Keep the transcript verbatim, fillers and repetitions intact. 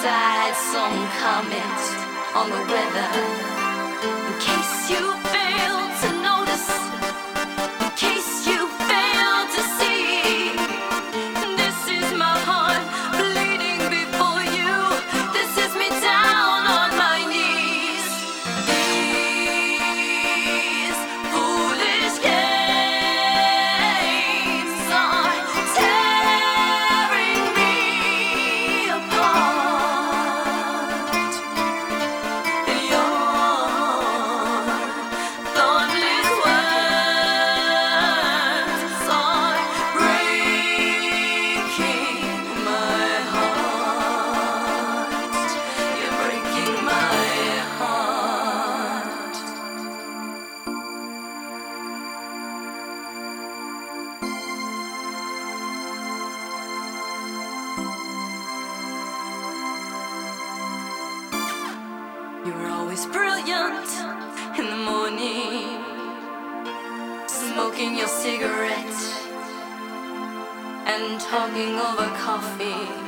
sad song comment on the weather. In case you fail to notice, in case you fail to see, this is my heart bleeding before you. This is me down on my knees. These foolish games are tearing me apart. Your thoughtless words are breaking my heart. You're breaking my heart. You were always brilliant in the morning, smoking your cigarette and talking over coffee.